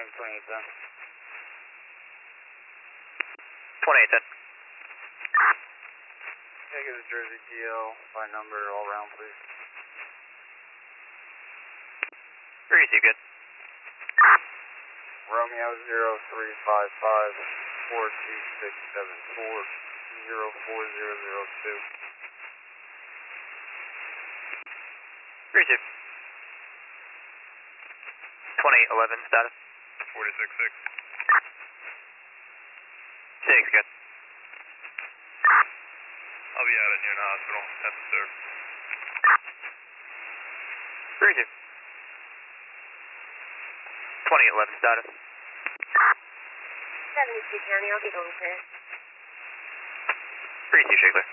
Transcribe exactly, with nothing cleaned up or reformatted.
name twenty-eight ten. twenty-eight ten. Can I get a Jersey T L by number all around, please? Greasy, good. Romeo zero three five five four two six seven four zero four zero zero two. Greasy. twenty eleven status. forty-six six. six, good. I'll be out at Newton Hospital. Have to serve. Greasy. twenty eleven status. seventy-two County, I'll get over there. Greasy, Shakler.